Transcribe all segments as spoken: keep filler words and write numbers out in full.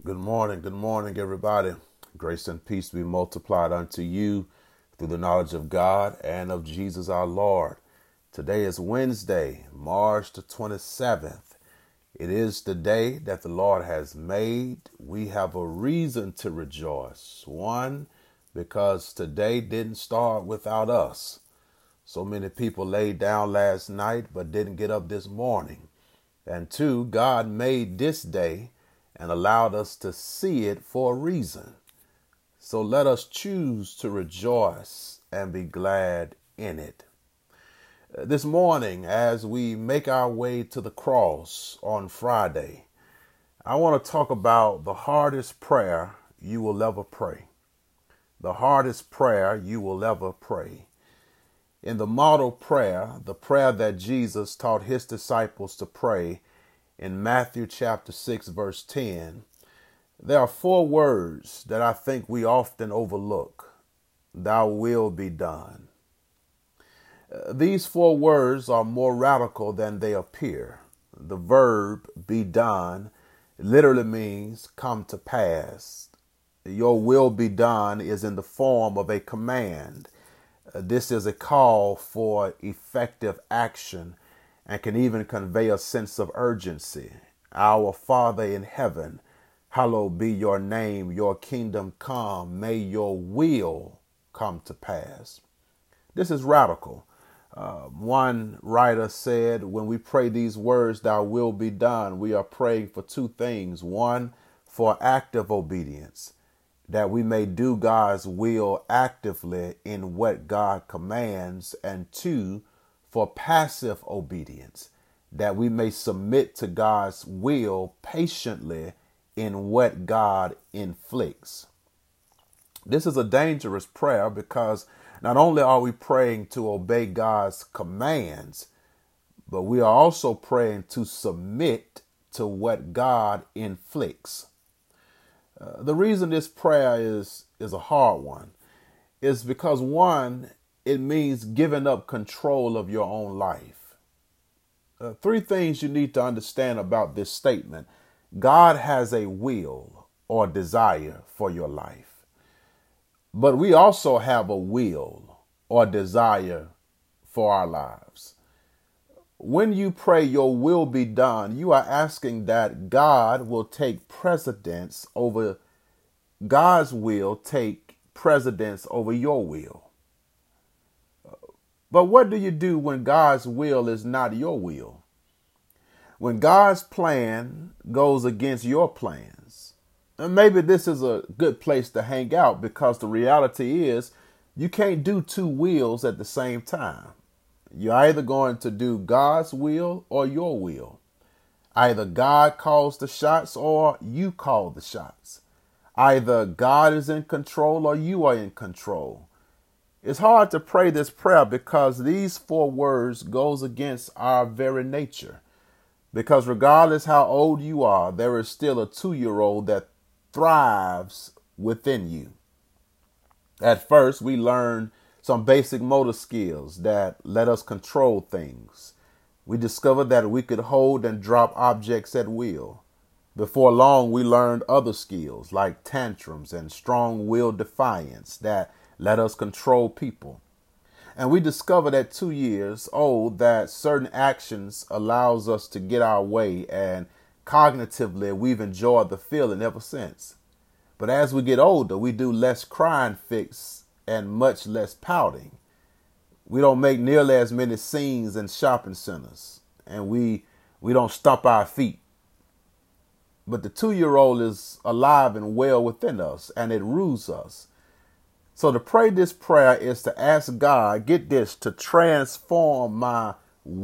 Good morning. Good morning, everybody. Grace and peace be multiplied unto you through the knowledge of God and of Jesus our Lord. Today is Wednesday, March the twenty-seventh. It is the day that the Lord has made. We have a reason to rejoice. One, because today didn't start without us. So many people laid down last night but didn't get up this morning. And two, God made this day and allowed us to see it for a reason. So let us choose to rejoice and be glad in it. Uh, This morning, as we make our way to the cross on Friday, I want to talk about the hardest prayer you will ever pray. The hardest prayer you will ever pray. In the model prayer, the prayer that Jesus taught his disciples to pray in Matthew chapter six, verse ten, there are four words that I think we often overlook. Thy will be done. Uh, These four words are more radical than they appear. The verb be done literally means come to pass. Your will be done is in the form of a command. Uh, This is a call for effective action and can even convey a sense of urgency. Our Father in heaven, hallowed be your name, your kingdom come, may your will come to pass. This is radical. Uh, one writer said, when we pray these words, thy will be done, we are praying for two things. One, for active obedience, that we may do God's will actively in what God commands. And two, for passive obedience, that we may submit to God's will patiently in what God inflicts. This is a dangerous prayer because not only are we praying to obey God's commands, but we are also praying to submit to what God inflicts. Uh, the reason this prayer is, is a hard one is because, one, it means giving up control of your own life. Uh, three things you need to understand about this statement. God has a will or desire for your life, but we also have a will or desire for our lives. When you pray your will be done, you are asking that God will take precedence over God's will, take precedence over your will. But what do you do when God's will is not your will? When God's plan goes against your plans? And maybe this is a good place to hang out, because the reality is you can't do two wills at the same time. You're either going to do God's will or your will. Either God calls the shots or you call the shots. Either God is in control or you are in control. It's hard to pray this prayer because these four words goes against our very nature. Because regardless how old you are, there is still a two-year-old that thrives within you. At first, we learn some basic motor skills that let us control things. We discovered that we could hold and drop objects at will. Before long, we learned other skills like tantrums and strong-willed defiance that let us control people. And we discovered at two years old that certain actions allows us to get our way, and cognitively we've enjoyed the feeling ever since. But as we get older, we do less crying fix and much less pouting. We don't make nearly as many scenes in shopping centers, and we we don't stomp our feet. But the two-year-old is alive and well within us, and it rules us. So to pray this prayer is to ask God, get this, to transform my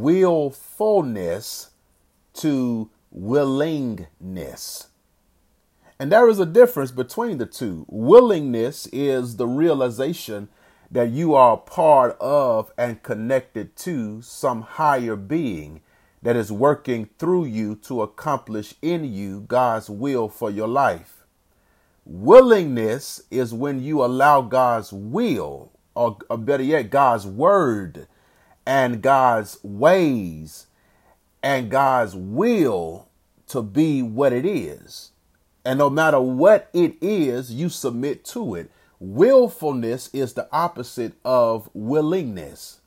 willfulness to willingness. And there is a difference between the two. Willingness is the realization that you are a part of and connected to some higher being that is working through you to accomplish in you God's will for your life. Willingness is when you allow God's will, or, or better yet, God's word and God's ways and God's will to be what it is. And no matter what it is, you submit to it. Willfulness is the opposite of willingness.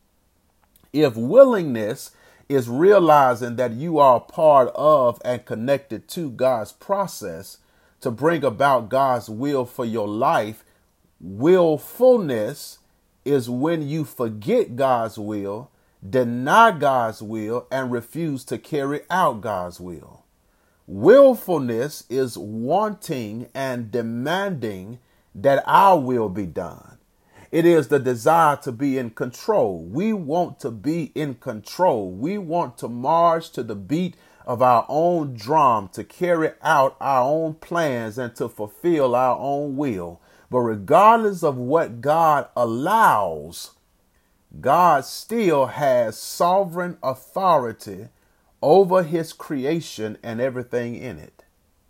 If willingness is realizing that you are a part of and connected to God's process to bring about God's will for your life, willfulness is when you forget God's will, deny God's will, and refuse to carry out God's will. Willfulness is wanting and demanding that our will be done. It is the desire to be in control. We want to be in control. We want to march to the beat of our own drum, to carry out our own plans and to fulfill our own will. But regardless of what God allows, God still has sovereign authority over his creation and everything in it.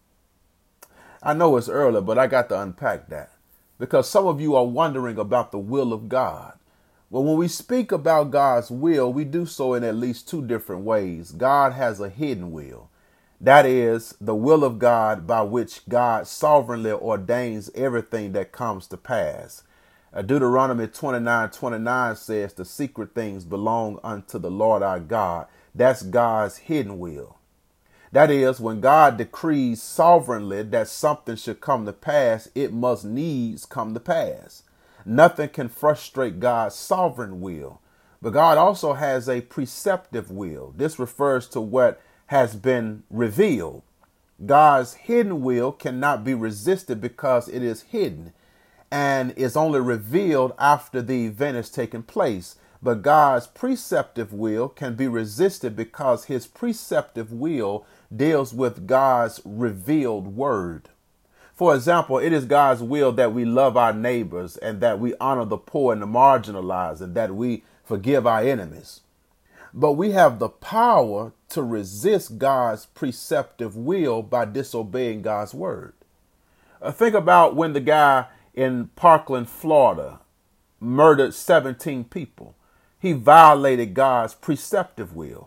I know it's early, but I got to unpack that because some of you are wondering about the will of God. Well, when we speak about God's will, we do so in at least two different ways. God has a hidden will. That is the will of God by which God sovereignly ordains everything that comes to pass. Uh, Deuteronomy twenty-nine twenty-nine says the secret things belong unto the Lord our God. That's God's hidden will. That is, when God decrees sovereignly that something should come to pass, it must needs come to pass. Nothing can frustrate God's sovereign will. But God also has a preceptive will. This refers to what has been revealed. God's hidden will cannot be resisted because it is hidden and is only revealed after the event has taken place. But God's preceptive will can be resisted because his preceptive will deals with God's revealed word. For example, it is God's will that we love our neighbors and that we honor the poor and the marginalized and that we forgive our enemies. But we have the power to resist God's preceptive will by disobeying God's word. Uh, think about when the guy in Parkland, Florida, murdered seventeen people. He violated God's preceptive will.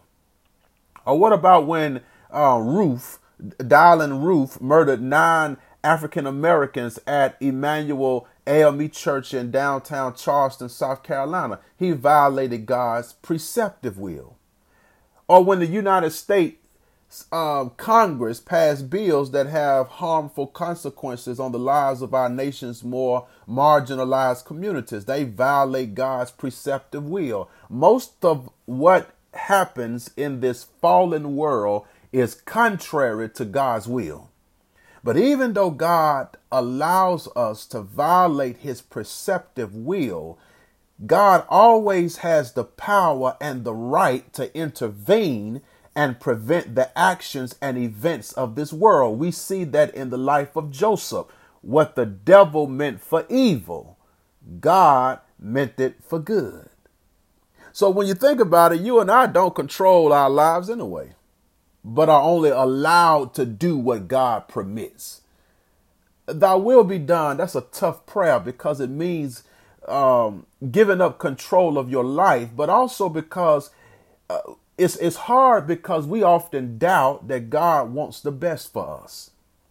Or what about when uh, Ruth, Dylan Roof, murdered nine African Americans at Emmanuel A M E Church in downtown Charleston, South Carolina? He violated God's preceptive will. Or when the United States uh, Congress passed bills that have harmful consequences on the lives of our nation's more marginalized communities, they violate God's preceptive will. Most of what happens in this fallen world is contrary to God's will. But even though God allows us to violate his preceptive will, God always has the power and the right to intervene and prevent the actions and events of this world. We see that in the life of Joseph. What the devil meant for evil, God meant it for good. So when you think about it, you and I don't control our lives anyway, but are only allowed to do what God permits. Thy will be done. That's a tough prayer because it means um, giving up control of your life, but also because uh, it's, it's hard because we often doubt that God wants the best for us.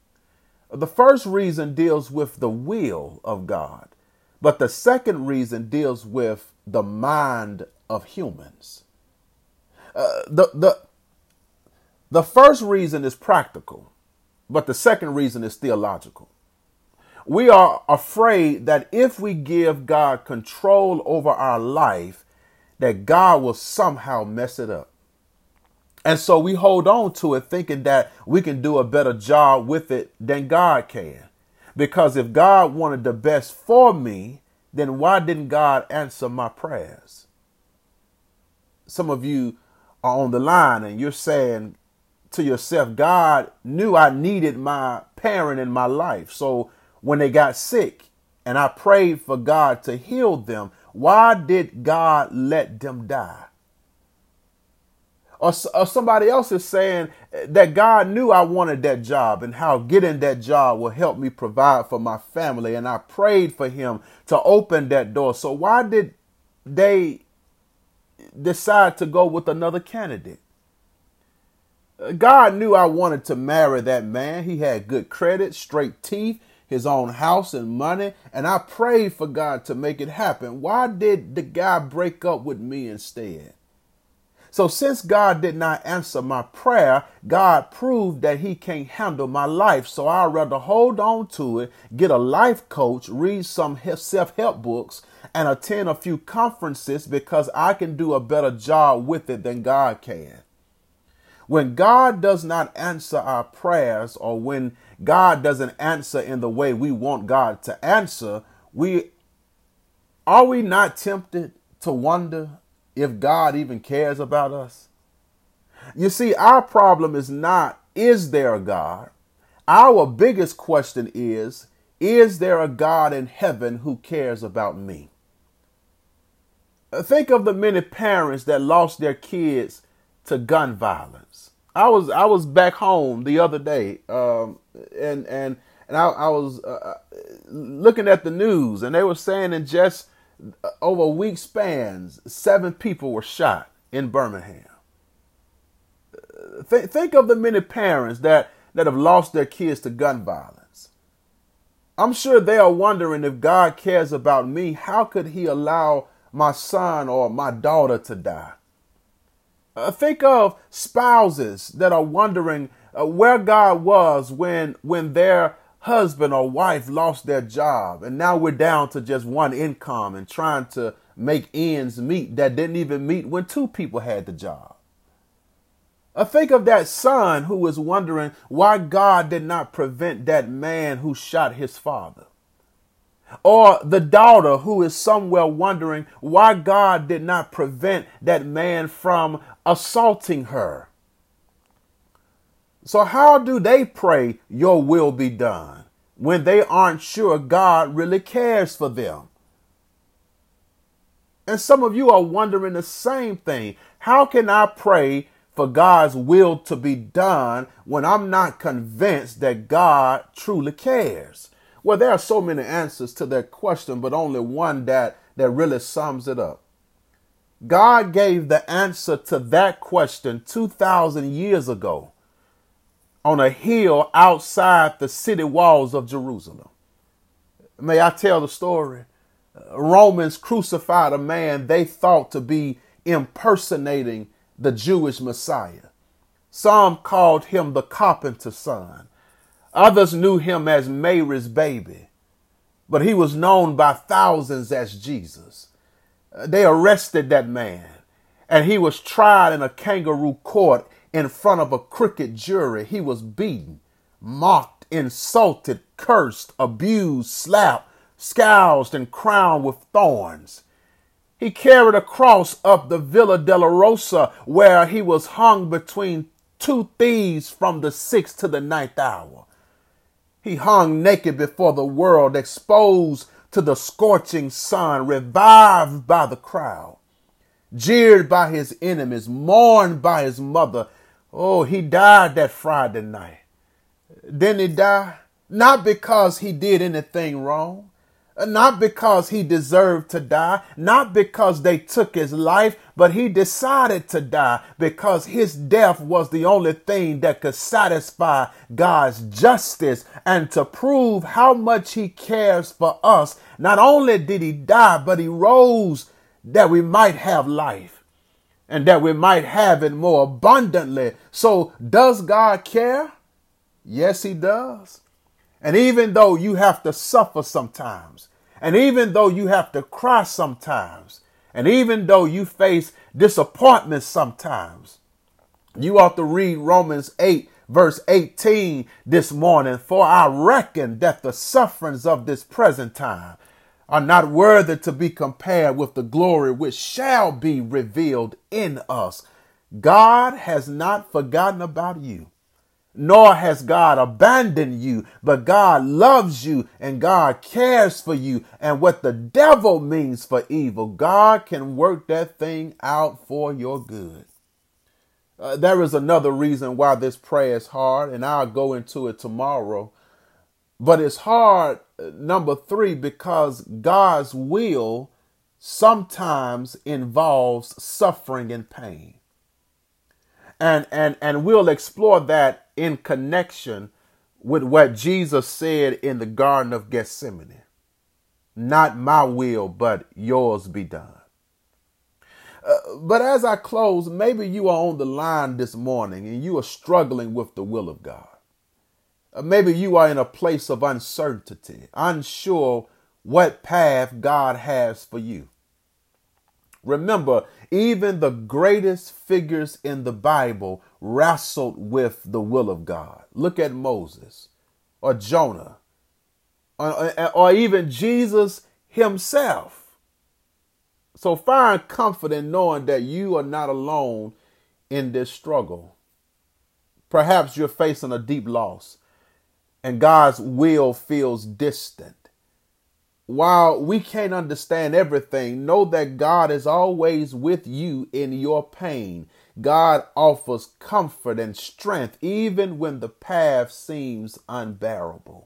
The first reason deals with the will of God, but the second reason deals with the mind of humans. Uh, the, the, the first reason is practical, but the second reason is theological. We are afraid that if we give God control over our life, that God will somehow mess it up. And so we hold on to it thinking that we can do a better job with it than God can. Because if God wanted the best for me, then why didn't God answer my prayers? Some of you are on the line and you're saying to yourself, God knew I needed my parent in my life. So when they got sick and I prayed for God to heal them, why did God let them die? Or, or somebody else is saying that God knew I wanted that job and how getting that job will help me provide for my family. And I prayed for him to open that door. So why did they decide to go with another candidate? God knew I wanted to marry that man. He had good credit, straight teeth, his own house and money, and I prayed for God to make it happen. Why did the guy break up with me instead? So since God did not answer my prayer, God proved that he can't handle my life. So I'd rather hold on to it, get a life coach, read some self-help books, and attend a few conferences because I can do a better job with it than God can. When God does not answer our prayers, or when God doesn't answer in the way we want God to answer, we are we not tempted to wonder if God even cares about us? You see, our problem is not, is there a God? Our biggest question is, is there a God in heaven who cares about me? Think of the many parents that lost their kids to gun violence. I was I was back home the other day, um, and and and I, I was uh, looking at the news, and they were saying in just over week spans, seven people were shot in Birmingham. Th- think of the many parents that that have lost their kids to gun violence. I'm sure they are wondering, if God cares about me, how could he allow my son or my daughter to die? Uh, think of spouses that are wondering uh, where God was when when their husband or wife lost their job, and now we're down to just one income and trying to make ends meet that didn't even meet when two people had the job. Uh, think of that son who was wondering why God did not prevent that man who shot his father. Or the daughter who is somewhere wondering why God did not prevent that man from assaulting her. So how do they pray, your will be done, when they aren't sure God really cares for them? And some of you are wondering the same thing. How can I pray for God's will to be done when I'm not convinced that God truly cares? Well, there are so many answers to that question, but only one that, that really sums it up. God gave the answer to that question two thousand years ago on a hill outside the city walls of Jerusalem. May I tell the story? Romans crucified a man they thought to be impersonating the Jewish Messiah. Some called him the carpenter's son. Others knew him as Mary's baby, but he was known by thousands as Jesus. They arrested that man, and he was tried in a kangaroo court in front of a crooked jury. He was beaten, mocked, insulted, cursed, abused, slapped, scourged, and crowned with thorns. He carried a cross up the Villa Dolorosa, where he was hung between two thieves from the sixth to the ninth hour. He hung naked before the world, exposed to the scorching sun, revived by the crowd, jeered by his enemies, mourned by his mother. Oh, he died that Friday night. Didn't he die? Not because he did anything wrong. Not because he deserved to die, not because they took his life, but he decided to die because his death was the only thing that could satisfy God's justice, and to prove how much he cares for us. Not only did he die, but he rose that we might have life and that we might have it more abundantly. So does God care? Yes, he does. And even though you have to suffer sometimes, and even though you have to cry sometimes, and even though you face disappointment sometimes, you ought to read Romans eight, verse eighteen this morning. For I reckon that the sufferings of this present time are not worthy to be compared with the glory which shall be revealed in us. God has not forgotten about you, nor has God abandoned you, but God loves you and God cares for you. And what the devil means for evil, God can work that thing out for your good. Uh, there is another reason why this prayer is hard, and I'll go into it tomorrow. But it's hard, number three, because God's will sometimes involves suffering and pain. And, and, and we'll explore that in connection with what Jesus said in the Garden of Gethsemane. Not my will, but yours be done. Uh, but as I close, maybe you are on the line this morning and you are struggling with the will of God. Uh, maybe you are in a place of uncertainty, unsure what path God has for you. Remember, even the greatest figures in the Bible wrestled with the will of God. Look at Moses or Jonah or, or even Jesus himself. So find comfort in knowing that you are not alone in this struggle. Perhaps you're facing a deep loss and God's will feels distant. While we can't understand everything, know that God is always with you in your pain. God offers comfort and strength even when the path seems unbearable.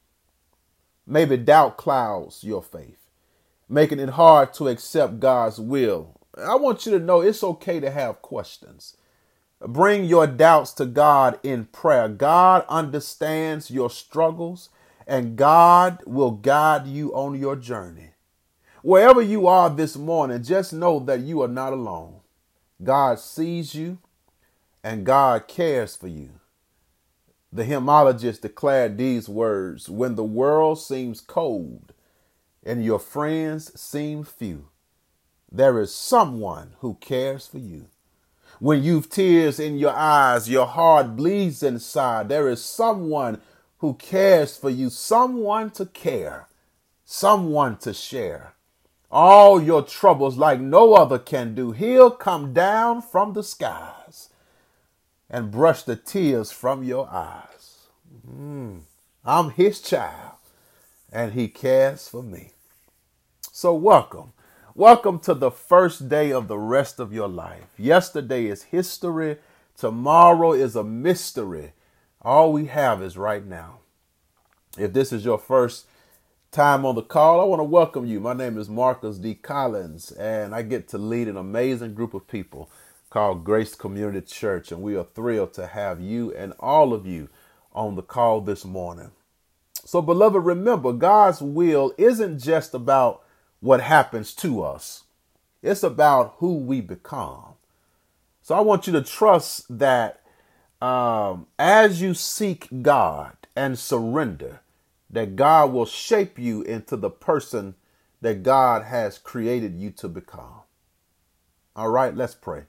Maybe doubt clouds your faith, making it hard to accept God's will. I want you to know it's okay to have questions. Bring your doubts to God in prayer. God understands your struggles and God will guide you on your journey. Wherever you are this morning, just know that you are not alone. God sees you and God cares for you. The hymnologist declared these words: when the world seems cold and your friends seem few, there is someone who cares for you. When you've tears in your eyes, your heart bleeds inside, there is someone who cares for you, someone to care, someone to share. All your troubles like no other can do. He'll come down from the skies and brush the tears from your eyes. Mm, I'm his child and he cares for me. So welcome. Welcome to the first day of the rest of your life. Yesterday is history. Tomorrow is a mystery. All we have is right now. If this is your first time on the call, I want to welcome you. My name is Marcus D. Collins, and I get to lead an amazing group of people called Grace Community Church, and we are thrilled to have you and all of you on the call this morning. So, beloved, remember, God's will isn't just about what happens to us. It's about who we become. So I want you to trust that um, as you seek God and surrender, that God will shape you into the person that God has created you to become. All right, let's pray.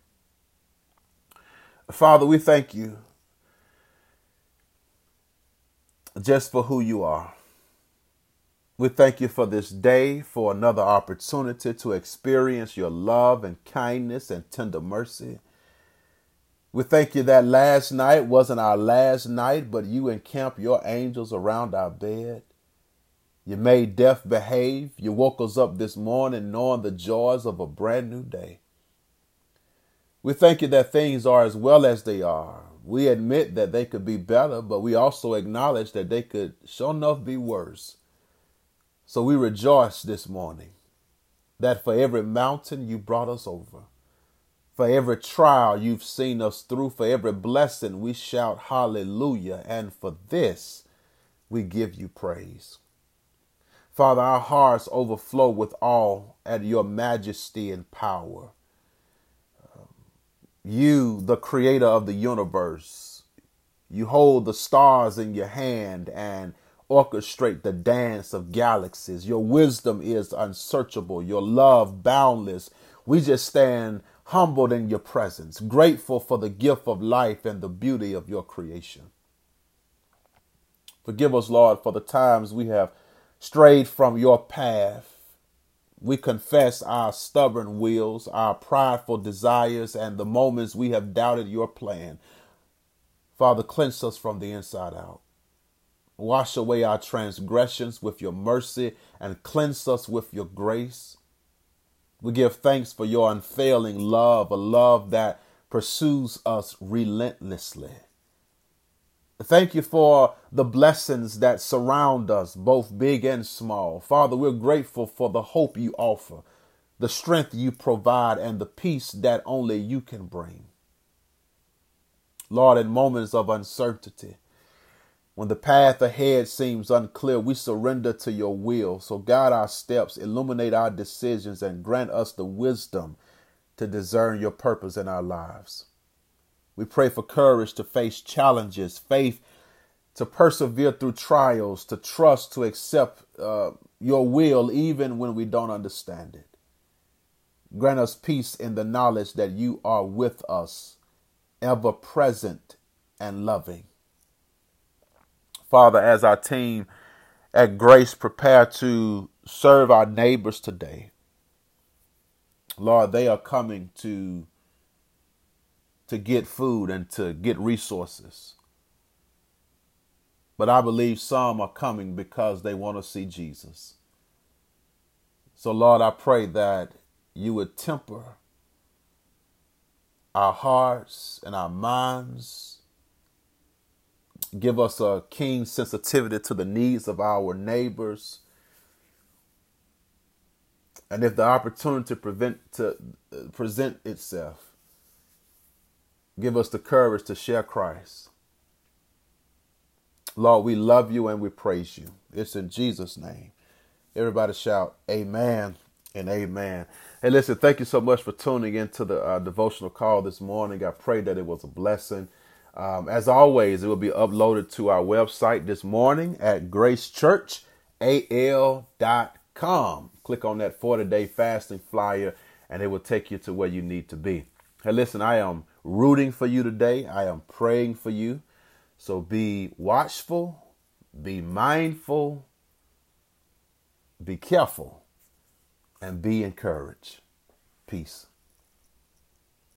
Father, we thank you just for who you are. We thank you for this day, for another opportunity to experience your love and kindness and tender mercy. We thank you that last night wasn't our last night, but you encamped your angels around our bed. You made death behave. You woke us up this morning knowing the joys of a brand new day. We thank you that things are as well as they are. We admit that they could be better, but we also acknowledge that they could sure enough be worse. So we rejoice this morning that for every mountain you brought us over, for every trial you've seen us through, for every blessing we shout hallelujah, and for this we give you praise. Father, our hearts overflow with awe at your majesty and power. You, the creator of the universe, you hold the stars in your hand and orchestrate the dance of galaxies. Your wisdom is unsearchable, your love boundless. We just stand humbled in your presence, grateful for the gift of life and the beauty of your creation. Forgive us, Lord, for the times we have strayed from your path. We confess our stubborn wills, our prideful desires, and the moments we have doubted your plan. Father, cleanse us from the inside out. Wash away our transgressions with your mercy and cleanse us with your grace. We give thanks for your unfailing love, a love that pursues us relentlessly. Thank you for the blessings that surround us, both big and small. Father, we're grateful for the hope you offer, the strength you provide, and the peace that only you can bring. Lord, in moments of uncertainty, when the path ahead seems unclear, we surrender to your will. So guide our steps, illuminate our decisions, and grant us the wisdom to discern your purpose in our lives. We pray for courage to face challenges, faith to persevere through trials, to trust, to accept uh, your will even when we don't understand it. Grant us peace in the knowledge that you are with us, ever present and loving. Father, as our team at Grace prepare to serve our neighbors today, Lord, they are coming to, to get food and to get resources. But I believe some are coming because they want to see Jesus. So, Lord, I pray that you would temper our hearts and our minds. Give us a keen sensitivity to the needs of our neighbors. And if the opportunity prevent, to uh, present itself, give us the courage to share Christ. Lord, we love you and we praise you. It's in Jesus' name. Everybody shout amen and amen. Hey, listen, thank you so much for tuning into the uh, devotional call this morning. I pray that it was a blessing. Um, as always, it will be uploaded to our website this morning at grace church a l dot com. Click on that forty-day fasting flyer and it will take you to where you need to be. Hey, listen, I am rooting for you today. I am praying for you. So be watchful, be mindful, be careful, and be encouraged. Peace.